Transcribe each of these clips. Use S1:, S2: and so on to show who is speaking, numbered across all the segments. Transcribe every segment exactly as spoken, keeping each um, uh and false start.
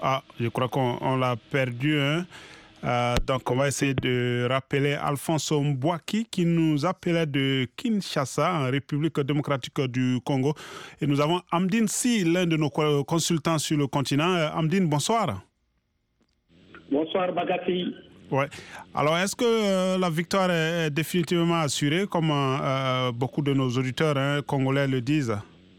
S1: ah, je crois qu'on on l'a perdu. Hein. Euh, donc, on va essayer de rappeler Alphonse Mbouaki qui nous appelait de Kinshasa, en République démocratique du Congo. Et nous avons Amdine Si, l'un de nos consultants sur le continent. Euh, Amdine, bonsoir.
S2: Bonsoir, Bagati.
S1: Ouais. Alors, est-ce que euh, la victoire est définitivement assurée, comme euh, beaucoup de nos auditeurs hein, congolais le disent?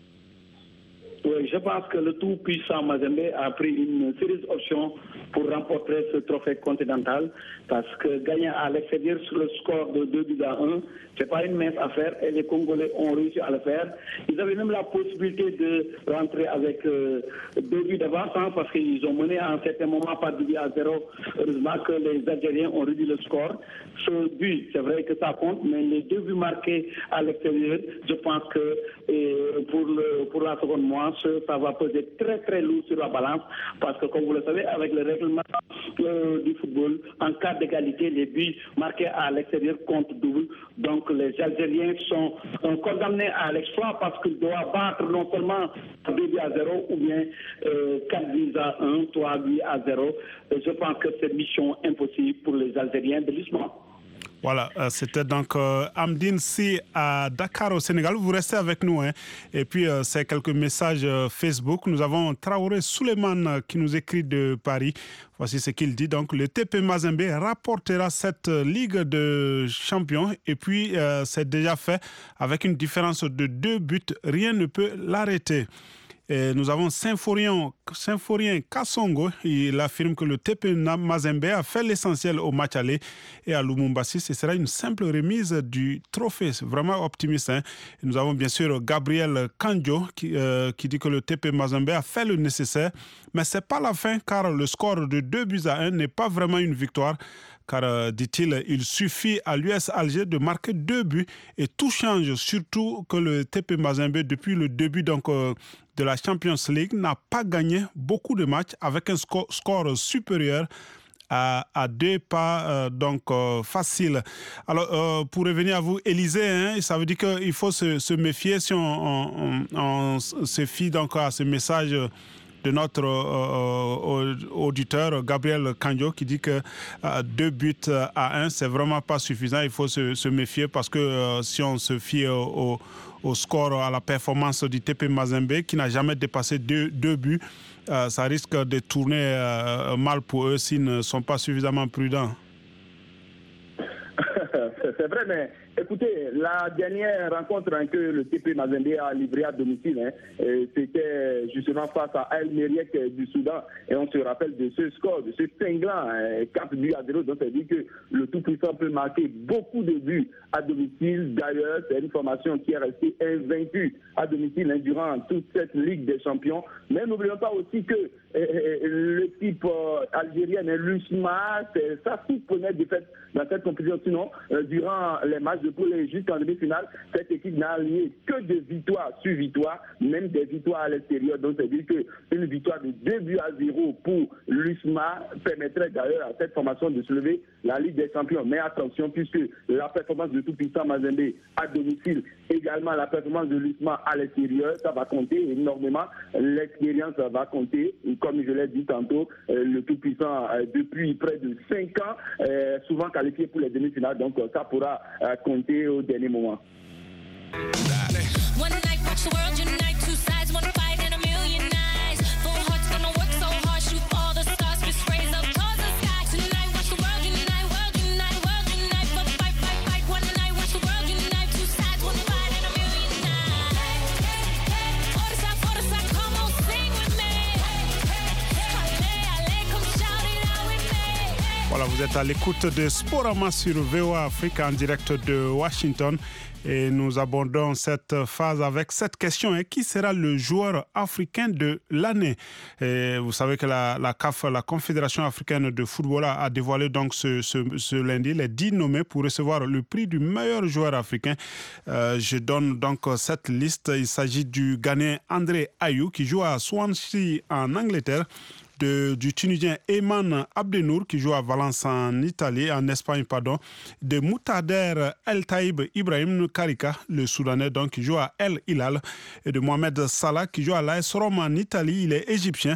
S2: Oui, je pense que le tout-puissant Mazembe a pris une sérieuse option pour remporter ce trophée continental, parce que gagner à l'extérieur sur le score de deux buts à un, ce n'est pas une mince affaire, et les Congolais ont réussi à le faire. Ils avaient même la possibilité de rentrer avec euh, deux buts d'avance, hein, parce qu'ils ont mené à un certain moment par deux buts à zéro. Heureusement que les Algériens ont réduit le score. Ce but, c'est vrai que ça compte, mais les deux buts marqués à l'extérieur, je pense que et pour, le, pour la seconde manche, ça va peser très très lourd sur la balance, parce que comme vous le savez, avec le règlement euh, du football, en cas d'égalité, les buts marqués à l'extérieur comptent double. Donc les Algériens sont euh, condamnés à l'exploit, parce qu'ils doivent battre non seulement deux buts à zéro, ou bien euh, quatre buts à un, trois buts à zéro. Et je pense que c'est mission impossible pour les Algériens de l'Isma.
S1: Voilà, euh, c'était donc euh, Amdine Si à Dakar au Sénégal. Vous restez avec nous. Hein. Et puis, euh, c'est quelques messages euh, Facebook. Nous avons Traoré Souleymane euh, qui nous écrit de Paris. Voici ce qu'il dit. Donc, le T P Mazembe rapportera cette euh, Ligue de champions. Et puis, euh, c'est déjà fait avec une différence de deux buts. Rien ne peut l'arrêter. Et nous avons Symphorien, Symphorien Kassongo. Il affirme que le T P Mazembe a fait l'essentiel au match aller. Et à Lubumbashi, ce sera une simple remise du trophée. C'est vraiment optimiste. Hein. Et nous avons bien sûr Gabriel Kandjo qui, euh, qui dit que le T P Mazembe a fait le nécessaire. Mais ce n'est pas la fin, car le score de deux buts à un n'est pas vraiment une victoire. Car, euh, dit-il, il suffit à l'U S Alger de marquer deux buts et tout change. Surtout que le T P Mazembe, depuis le début donc, euh, de la Champions League, n'a pas gagné beaucoup de matchs avec un score, score supérieur à, à deux pas euh, donc euh, facile. Alors, euh, pour revenir à vous, Élisée, hein, ça veut dire qu'il faut se, se méfier si on, on, on, on se fie donc à ce message de notre euh, auditeur Gabriel Kandjo qui dit que euh, deux buts à un, c'est vraiment pas suffisant. Il faut se, se méfier parce que euh, si on se fie au, au, au score, à la performance du T P Mazembe qui n'a jamais dépassé deux, deux buts, euh, ça risque de tourner euh, mal pour eux s'ils ne sont pas suffisamment prudents.
S3: C'est vrai, mais écoutez, la dernière rencontre hein, que le T P Mazembe a livrée à domicile, hein, c'était justement face à Al Merriek du Soudan. Et on se rappelle de ce score, de ce cinglant, hein, quatre buts à zéro. Donc, ça veut dire que le tout-puissant peut marquer beaucoup de buts à domicile. D'ailleurs, c'est une formation qui est restée invaincue à domicile hein, durant toute cette Ligue des Champions. Mais n'oublions pas aussi que euh, l'équipe euh, algérienne, l'U S M A, c'est sa toute première défaite dans cette compétition. Sinon, euh, durant les matchs de poule et jusqu'en demi-finale, cette équipe n'a lié que de victoires sur victoires, même des victoires à l'extérieur. Donc, c'est-à-dire qu'une victoire de deux buts à zéro pour l'U S M A permettrait d'ailleurs à cette formation de soulever la Ligue des Champions. Mais attention, puisque la performance de tout-puissant Mazembe à domicile, également la performance de l'U S M A à l'extérieur, ça va compter énormément. L'expérience va compter. Comme je l'ai dit tantôt, le tout-puissant, depuis près de cinq ans, souvent qualifié pour les demi-finales. Donc, ça pourra compter au dernier moment.
S1: Voilà, vous êtes à l'écoute de Sporama sur V O A Afrique en direct de Washington. Et nous abordons cette phase avec cette question. Hein, qui sera le joueur africain de l'année? Et vous savez que la, la C A F, la Confédération africaine de football, a, a dévoilé donc ce, ce, ce lundi les dix nommés pour recevoir le prix du meilleur joueur africain. Euh, je donne donc cette liste. Il s'agit du Ghanéen André Ayou qui joue à Swansea en Angleterre. De, du Tunisien Eman Abdenour qui joue à Valence en Italie, en Espagne, pardon, de Moutader El Taïb Ibrahim Karika, le Soudanais donc qui joue à El Hilal, et de Mohamed Salah qui joue à l'A S Rome en Italie, il est égyptien.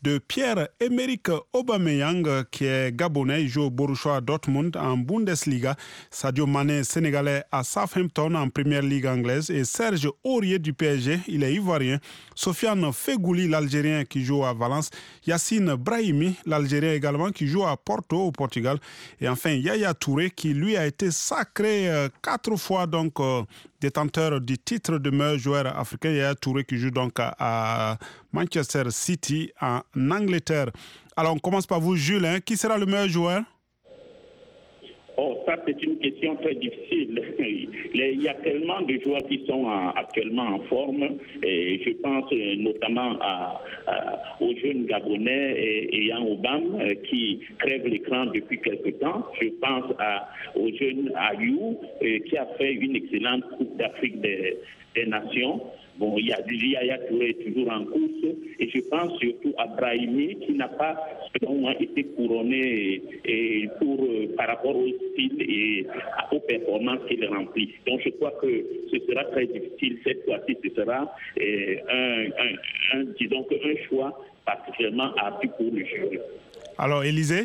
S1: de Pierre-Emerick Aubameyang, qui est gabonais, il joue au Borussia Dortmund en Bundesliga, Sadio Mané, sénégalais à Southampton en Première Ligue anglaise, et Serge Aurier du P S G, il est ivoirien, Sofiane Fegouli, l'Algérien qui joue à Valence, Yassine Brahimi, l'Algérien également qui joue à Porto au Portugal, et enfin Yaya Touré qui lui a été sacré euh, quatre fois donc euh, détenteur du titre de meilleur joueur africain. Yaya Touré qui joue donc à, à Manchester City en Angleterre. Alors on commence par vous Jules, hein. Qui sera le meilleur joueur?
S4: Oh, ça c'est une question très difficile. Il y a tellement de joueurs qui sont actuellement en forme, et je pense notamment à, à, aux jeunes Gabonais et, et Yann Obam qui crèvent l'écran depuis quelque temps. Je pense à, aux jeunes Ayou qui a fait une excellente Coupe d'Afrique des, des Nations. Bon, il y a Yaya Touré toujours en course, et je pense surtout à Brahimi qui n'a pas, selon moi, été couronné et pour, par rapport au style et aux performances qu'il remplit. Donc je crois que ce sera très difficile cette fois-ci. Ce sera euh, un, un, un, disons un choix particulièrement appui pour le jury.
S1: Alors, Élisée?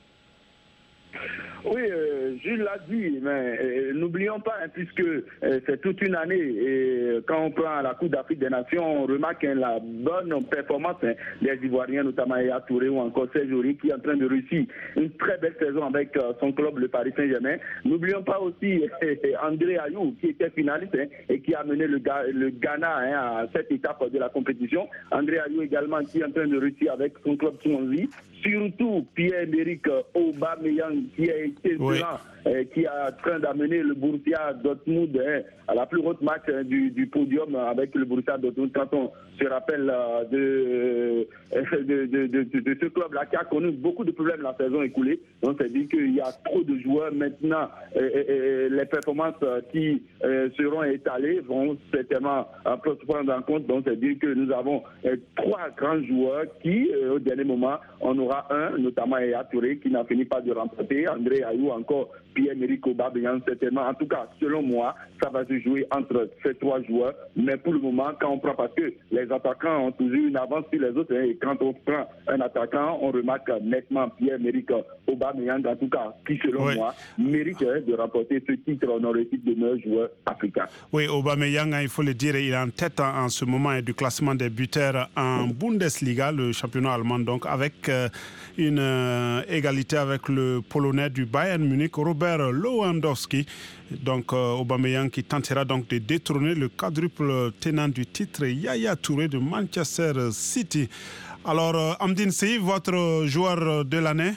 S3: Oui, euh, Jules l'a dit, mais euh, n'oublions pas, hein, puisque euh, c'est toute une année, et quand on prend la Coupe d'Afrique des Nations, on remarque hein, la bonne performance hein, des Ivoiriens, notamment Yaya Touré ou encore Serge Aurier, qui est en train de réussir une très belle saison avec euh, son club, le Paris Saint-Germain. N'oublions pas aussi euh, André Ayou, qui était finaliste hein, et qui a mené le, le Ghana hein, à cette étape de la compétition. André Ayou également, qui est en train de réussir avec son club Swansea. Surtout Pierre-Emerick Aubameyang, qui a été oui. là, euh, qui est en train d'amener le Borussia Dortmund hein, à la plus haute marche hein, du, du podium avec le Borussia Dortmund. Quand on se rappelle euh, de, euh, de, de, de, de, de ce club-là qui a connu beaucoup de problèmes la saison écoulée. Donc c'est dit qu'il y a trop de joueurs maintenant. Euh, euh, les performances euh, qui euh, seront étalées vont certainement euh, prendre en compte. Donc c'est dire que nous avons euh, trois grands joueurs qui, euh, au dernier moment, on aura un, notamment Yaya Touré, qui n'a fini pas de remporter, André Ayou, encore Pierre-Emerick Aubameyang, certainement. En tout cas, selon moi, ça va se jouer entre ces trois joueurs. Mais pour le moment, quand on prend, parce que les attaquants ont toujours une avance sur les autres, hein, et quand on prend un attaquant, on remarque nettement Pierre-Emerick Aubameyang, en tout cas, qui, selon oui. moi, mérite hein, de remporter ce titre honorifique de meilleur joueur africain.
S1: Oui, Aubameyang, il faut le dire, il est en tête en, en ce moment du classement des buteurs en Bundesliga, le championnat allemand, donc avec euh, une euh, égalité avec le Polonais du Bayern Munich, Robert Lewandowski. Donc euh, Aubameyang qui tentera donc de détrôner le quadruple tenant du titre Yaya Touré de Manchester City. Alors euh, Amdine Sy, votre joueur de l'année?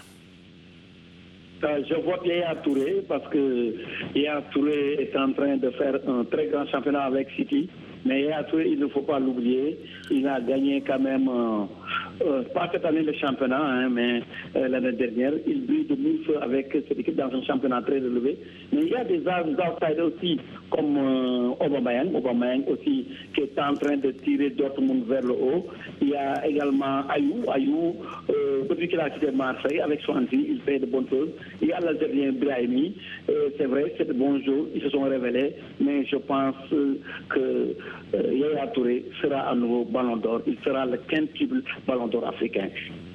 S2: Je vote Yaya Touré parce que Yaya Touré est en train de faire un très grand championnat avec City. Mais Yaya Touré, il ne faut pas l'oublier, il a gagné quand même, euh, euh, pas cette année le championnat, hein, mais euh, l'année dernière, il brille de mille feux avec cette équipe dans un championnat très élevé. Mais il y a des outsiders aussi, comme euh, Aubameyang, Aubameyang aussi, qui est en train de tirer Dortmund vers le haut. Il y a également Ayou, Ayou, euh, depuis qu'il a quitté Marseille, avec Swansea, il fait de bonnes choses. Il y a l'Algérien Brahimi, euh, c'est vrai, c'est de bons jours, ils se sont révélés, mais je pense euh, que Euh, Yaya Touré sera à nouveau Ballon d'Or. Il sera le quintuple Ballon d'Or africain.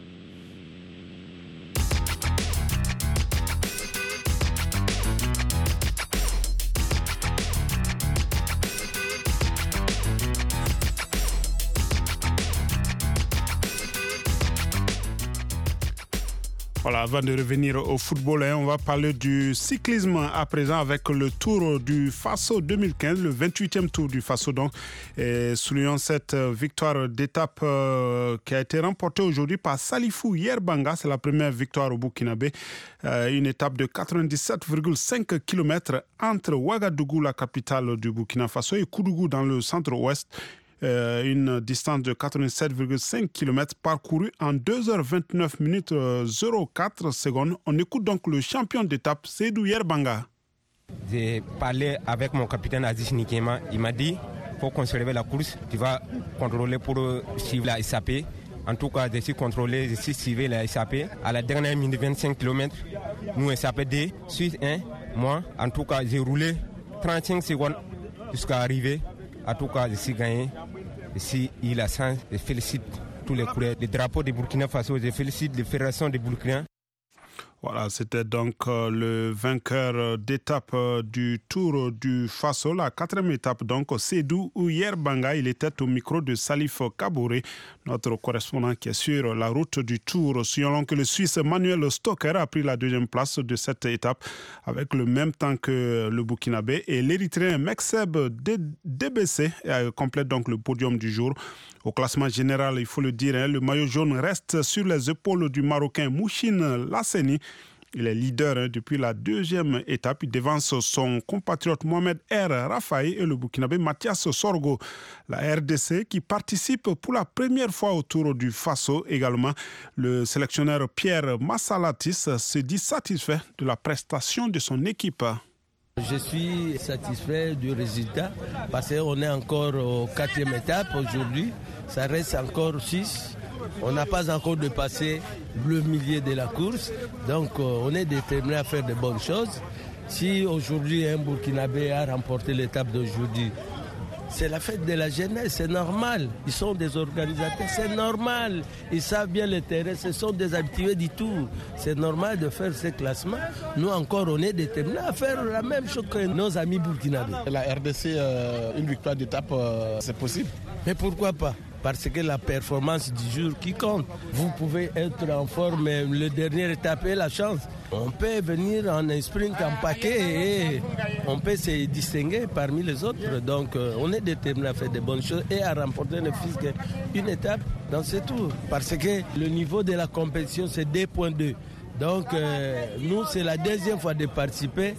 S1: Voilà, avant de revenir au football, hein, on va parler du cyclisme à présent avec le Tour du Faso deux mille quinze, le vingt-huitième Tour du Faso. Donc, et soulignons cette victoire d'étape euh, qui a été remportée aujourd'hui par Salifou Yerbanga. C'est la première victoire au Burkinabé. Euh, une étape de quatre-vingt-dix-sept virgule cinq kilomètres entre Ouagadougou, la capitale du Burkina Faso, et Koudougou dans le centre-ouest. Euh, une distance de quatre-vingt-sept virgule cinq kilomètres parcourue en deux heures vingt-neuf minutes zéro quatre secondes. On écoute donc le champion d'étape, Seydou Yerbanga.
S5: J'ai parlé avec mon capitaine Aziz Nikema. Il m'a dit, il faut qu'on se réveille la course. Tu vas contrôler pour suivre la S A P. En tout cas, je suis contrôlé, je suis suivi la S A P. À la dernière minute vingt-cinq kilomètres, nous S A P deux, Suisse un, moi. En tout cas, j'ai roulé trente-cinq secondes jusqu'à arriver. En tout cas, je suis gagné. Je suis eu la chance. Je félicite tous les couleurs. Les drapeaux du Burkina Faso, je félicite les fédérations des Burkina.
S1: Voilà, c'était donc euh, le vainqueur d'étape euh, du Tour du Faso, la quatrième étape, donc Sédou Yerbanga. Il était au micro de Salif Kabouré, notre correspondant qui est sur la route du Tour. Signalons que le Suisse Manuel Stocker a pris la deuxième place de cette étape avec le même temps que le Burkinabé, et l'Érythréen Mekseb Debesay complète donc le podium du jour. Au classement général, il faut le dire, hein, le maillot jaune reste sur les épaules du Marocain Mouchine Lasseni. Il est leader hein, depuis la deuxième étape. Il devance son compatriote Mohamed R. Rafaï et le Burkinabé Mathias Sorgo. La R D C qui participe pour la première fois au Tour du Faso également. Le sélectionneur Pierre Massalatis se dit satisfait de la prestation de son équipe.
S6: Je suis satisfait du résultat parce qu'on est encore au quatrième étape aujourd'hui. Ça reste encore six. On n'a pas encore dépassé le milieu de la course. Donc on est déterminé à faire de bonnes choses. Si aujourd'hui un Burkinabé a remporté l'étape d'aujourd'hui, c'est la fête de la jeunesse, c'est normal. Ils sont des organisateurs, c'est normal. Ils savent bien le terrain, ce sont des habitués du Tour. C'est normal de faire ces classements. Nous encore, on est déterminés à faire la même chose que nos amis burkinabés.
S7: La R D C, euh, une victoire d'étape, euh, c'est possible.
S6: Mais pourquoi pas? Parce que la performance du jour qui compte. Vous pouvez être en forme, mais le dernier étape est la chance. On peut venir en sprint, en paquet et on peut se distinguer parmi les autres. Donc euh, on est déterminé à faire de bonnes choses et à remporter ne fût qu'une étape dans ce tour. Parce que le niveau de la compétition c'est deux point deux. Donc euh, nous c'est la deuxième fois de participer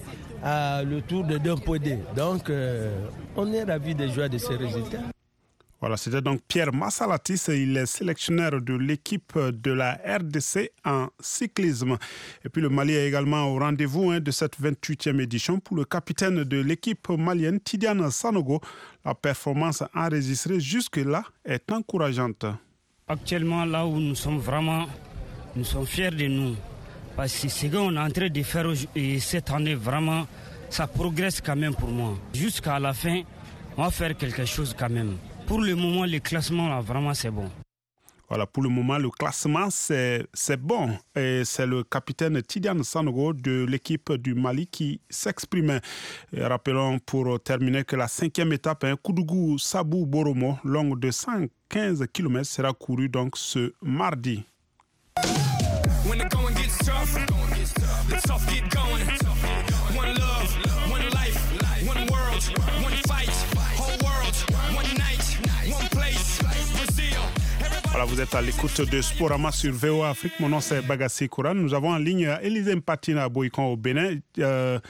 S6: à le tour de deux point deux. Donc euh, on est ravis de jouer de ces résultats.
S1: Voilà, c'était donc Pierre Massalatis, il est sélectionneur de l'équipe de la R D C en cyclisme. Et puis le Mali est également au rendez-vous hein, de cette vingt-huitième édition pour le capitaine de l'équipe malienne, Tidiane Sanogo. La performance enregistrée jusque-là est encourageante.
S8: Actuellement, là où nous sommes vraiment, nous sommes fiers de nous. Parce que ce qu'on est en train de faire cette année, vraiment, ça progresse quand même pour moi. Jusqu'à la fin, on va faire quelque chose quand même. Pour le moment, le classement, là, vraiment, c'est bon.
S1: Voilà, pour le moment, le classement, c'est, c'est bon. Et c'est le capitaine Tidiane Sanogo de l'équipe du Mali qui s'exprimait. Et rappelons pour terminer que la cinquième étape, hein, Koudougou-Sabou-Boromo, longue de cent quinze kilomètres, sera courue donc ce mardi. When the going gets tough, the tough get going. One love, one life, one world, one fight, whole world, one night, one place, Brazil. Voilà, vous êtes à l'écoute de Sporama sur V O A Afrique. Mon nom c'est Bagassi Kouran. Nous avons en ligne Élisée Mpatina à Boïkon au Bénin, euh,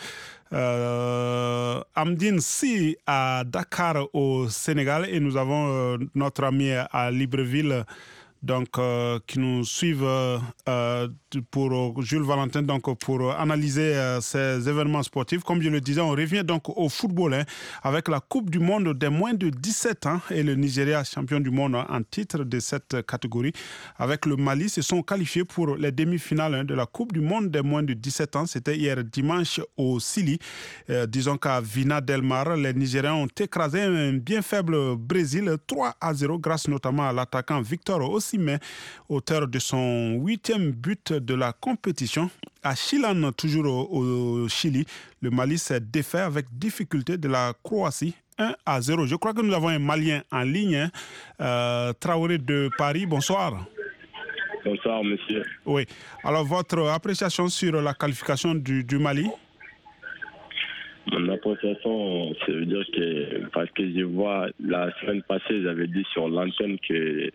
S1: euh, Amdine Si à Dakar au Sénégal et nous avons euh, notre ami à Libreville. Donc, euh, qui nous suivent euh, pour Jules Valentin, donc pour analyser euh, ces événements sportifs. Comme je le disais, on revient donc au football hein, avec la Coupe du Monde des moins de dix-sept ans et le Nigeria, champion du monde en titre de cette catégorie. Avec le Mali, se sont qualifiés pour les demi-finales hein, de la Coupe du Monde des moins de dix-sept ans. C'était hier dimanche au Sili. Euh, disons qu'à Vina Del Mar, les Nigériens ont écrasé un bien faible Brésil trois à zéro grâce notamment à l'attaquant Victor Osimhen, mais auteur de son huitième but de la compétition. À Chilane, toujours au, au Chili, le Mali s'est défait avec difficulté de la Croatie un à zéro. Je crois que nous avons un Malien en ligne, hein, euh, Traoré de Paris. Bonsoir.
S9: Bonsoir, monsieur.
S1: Oui. Alors, votre appréciation sur la qualification du, du Mali?
S9: Mon appréciation, ça veut dire que, parce que je vois, la semaine passée, j'avais dit sur l'antenne que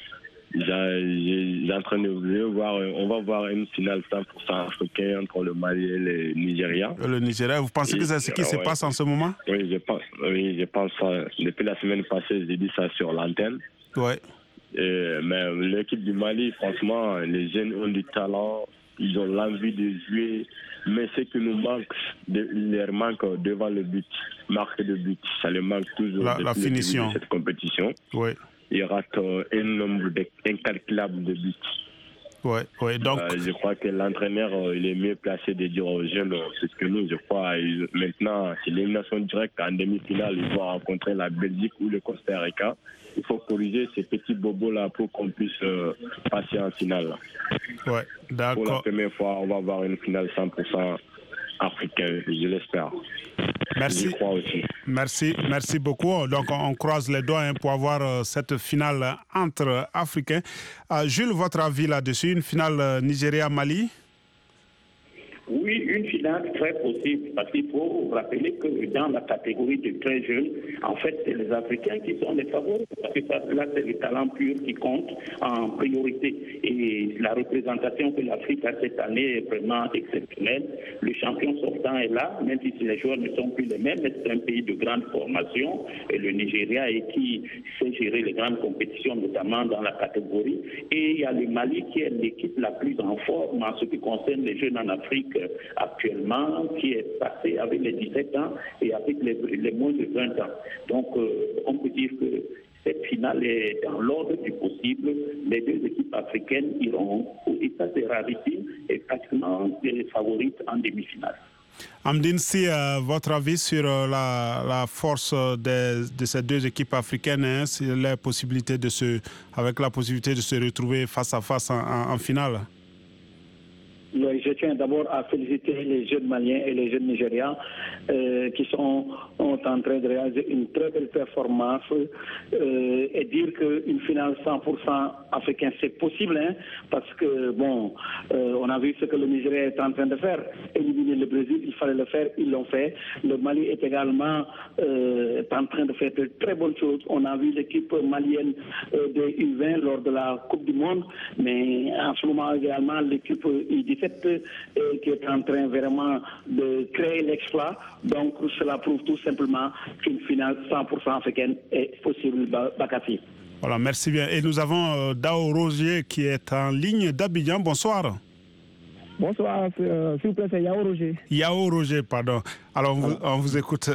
S9: j'ai en train de voir, on va voir une finale cent pour cent africaine entre le Mali et le Nigeria.
S1: Le Nigeria, vous pensez et, que c'est ce qui ouais, se passe en ce moment?
S9: Oui, je pense, oui, je pense ça. Depuis la semaine passée, j'ai dit ça sur l'antenne.
S1: Oui.
S9: Et, mais l'équipe du Mali, franchement, les jeunes ont du talent, ils ont l'envie de jouer, mais ce qui nous manque, de, il leur manque devant le but, marquer de but, ça leur manque toujours
S1: la, la finition
S9: de cette compétition.
S1: Oui.
S9: Il rate euh, un nombre incalculable de buts.
S1: Oui, oui, donc...
S9: Euh, je crois que l'entraîneur, euh, il est mieux placé de dire aux jeunes, euh, c'est ce que nous, je crois, il, maintenant, c'est l'élimination directe en demi-finale, ils vont rencontrer la Belgique ou le Costa Rica. il faut corriger ces petits bobos-là pour qu'on puisse euh, passer en finale.
S1: Ouais, d'accord.
S9: Pour la première fois, on va avoir une finale cent pour cent africaine, je l'espère.
S1: Merci.
S9: Je crois aussi.
S1: Merci, merci beaucoup. Donc, on croise les doigts hein, pour avoir euh, cette finale entre Africains. Euh, Jules, votre avis là-dessus, une finale euh, Nigeria-Mali?
S4: Oui, une finale très possible, parce qu'il faut rappeler que dans la catégorie de très jeunes, en fait, c'est les Africains qui sont les favoris, parce que ça, là, c'est le talent pur qui compte en priorité. Et la représentation que l'Afrique a cette année est vraiment exceptionnelle. Le champion sortant est là, même si les joueurs ne sont plus les mêmes, mais c'est un pays de grande formation, et le Nigeria est qui sait gérer les grandes compétitions, notamment dans la catégorie. Et il y a le Mali qui est l'équipe la plus en forme en ce qui concerne les jeunes en Afrique actuellement, qui est passé avec les dix-sept ans et avec les, les moins de vingt ans. Donc, euh, on peut dire que cette finale est dans l'ordre du possible. Les deux équipes africaines iront, et ça c'est rarissime, et pratiquement des favorites en demi-finale.
S1: Amdine, si euh, votre avis sur euh, la, la force de, de ces deux équipes africaines, hein, sur la possibilité de se, avec la possibilité de se retrouver face à face en, en, en finale?
S2: Je tiens d'abord à féliciter les jeunes Maliens et les jeunes Nigérians euh, qui sont, sont en train de réaliser une très belle performance euh, et dire qu'une finale cent pour cent africaine, c'est possible, hein, parce que, bon, euh, on a vu ce que le Nigeria est en train de faire. Éliminer le Brésil, il fallait le faire, ils l'ont fait. Le Mali est également euh, en train de faire de très bonnes choses. On a vu l'équipe malienne euh, de U vingt lors de la Coupe du Monde, mais en ce moment également, l'équipe U dix-sept euh, qui est en train vraiment de créer l'exploit. Donc cela prouve tout simplement qu'une finale cent pour cent africaine est possible, Bakassi.
S1: Voilà, merci bien. Et nous avons euh, Dao Roger qui est en ligne d'Abidjan. Bonsoir.
S10: Bonsoir, euh, s'il vous plaît, c'est Yao Roger.
S1: Yao Roger, pardon. Alors, on vous, on vous écoute.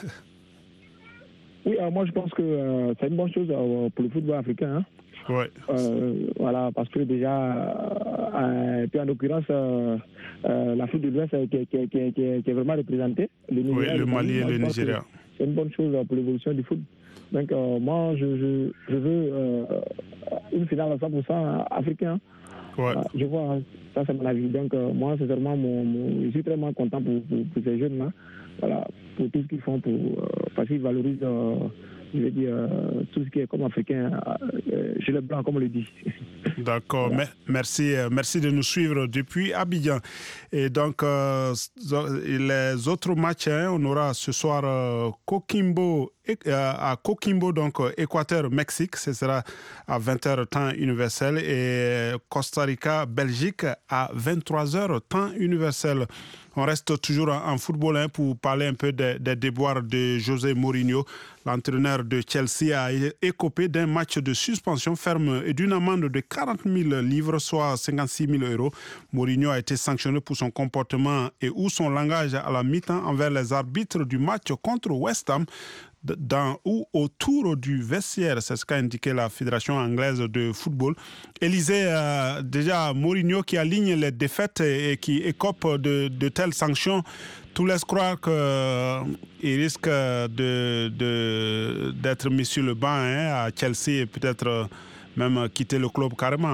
S10: Oui, alors moi je pense que euh, c'est une bonne chose euh, pour le football africain. Hein.
S1: Ouais.
S10: Euh, voilà, parce que déjà, euh, puis en l'occurrence, euh, euh, l'Afrique de l'Ouest qui, qui, qui, qui, qui est vraiment représentée. Le Nigeria,
S1: oui, le Mali et le Nigeria.
S10: C'est une bonne chose pour l'évolution du foot. Donc euh, moi, je, je, je veux euh, une finale à cent pour cent africain.
S1: Ouais.
S10: Euh, je vois, ça c'est mon avis. Donc euh, moi, sincèrement, mon, mon, je suis vraiment content pour, pour, pour ces jeunes-là. Voilà, pour tout ce qu'ils font, pour, euh, parce qu'ils valorisent, euh, je veux dire, euh, tout ce qui est comme africain, euh, chez les Blancs, comme on le dit.
S1: D'accord, voilà. merci, merci de nous suivre depuis Abidjan. Et donc, euh, les autres matchs, hein, on aura ce soir euh, Coquimbo, euh, à Coquimbo, donc Équateur-Mexique, ce sera à vingt heures temps universel, et Costa Rica-Belgique à vingt-trois heures temps universel. On reste toujours en football hein, pour parler un peu des, des déboires de José Mourinho. L'entraîneur de Chelsea a écopé d'un match de suspension ferme et d'une amende de quarante mille livres, soit cinquante-six mille euros. Mourinho a été sanctionné pour son comportement et ou son langage à la mi-temps envers les arbitres du match contre West Ham, dans ou autour du vestiaire. C'est ce qu'a indiqué la Fédération anglaise de football. Élisée, euh, déjà Mourinho qui aligne les défaites et, et qui écope de, de telles sanctions, tout laisse croire qu'il euh, risque de, de, d'être mis sur le banc hein, à Chelsea et peut-être euh, même quitter le club carrément.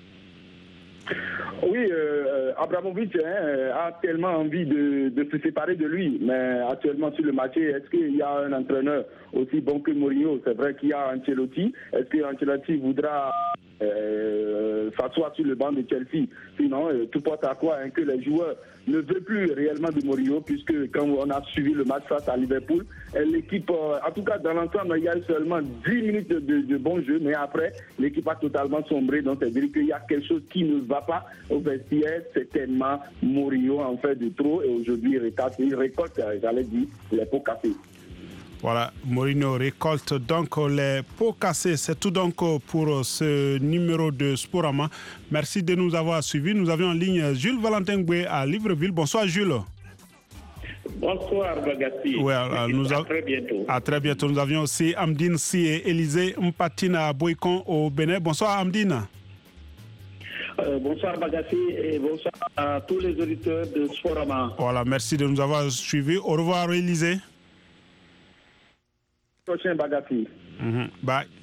S3: Oui, euh, Abramovich hein, a tellement envie de, de se séparer de lui, mais actuellement sur le marché, est-ce qu'il y a un entraîneur aussi bon que Mourinho? C'est vrai qu'il y a Ancelotti. Est-ce que Ancelotti voudra euh, s'asseoir sur le banc de Chelsea? Sinon, euh, tout porte à quoi hein, que les joueurs ne veulent plus réellement de Mourinho, puisque quand on a suivi le match face à Liverpool, l'équipe, euh, en tout cas dans l'ensemble, il y a seulement dix minutes de, de bon jeu, mais après, l'équipe a totalement sombré. Donc, c'est-à-dire qu'il y a quelque chose qui ne va pas au vestiaire. C'est tellement Mourinho en fait de trop, et aujourd'hui, il récolte, j'allais dire, les pots cassés.
S1: Voilà, Mourinho récolte donc les pots cassés. C'est tout donc pour ce numéro de Sporama. Merci de nous avoir suivis. Nous avions en ligne Jules Valentin Goué à Libreville. Bonsoir Jules.
S4: Bonsoir Bagassi.
S1: Ouais, alors, nous
S4: à
S1: a...
S4: très bientôt.
S1: À très bientôt. Nous avions aussi Amdine Si et Élisée Mpatine à Boycon au Bénin. Bonsoir Amdine.
S2: Euh, bonsoir Bagassi et bonsoir à tous les auditeurs de Sporama.
S1: Voilà, merci de nous avoir suivis. Au revoir Élisée.
S3: Prochain Bagassi.
S1: Mm-hmm. Bye.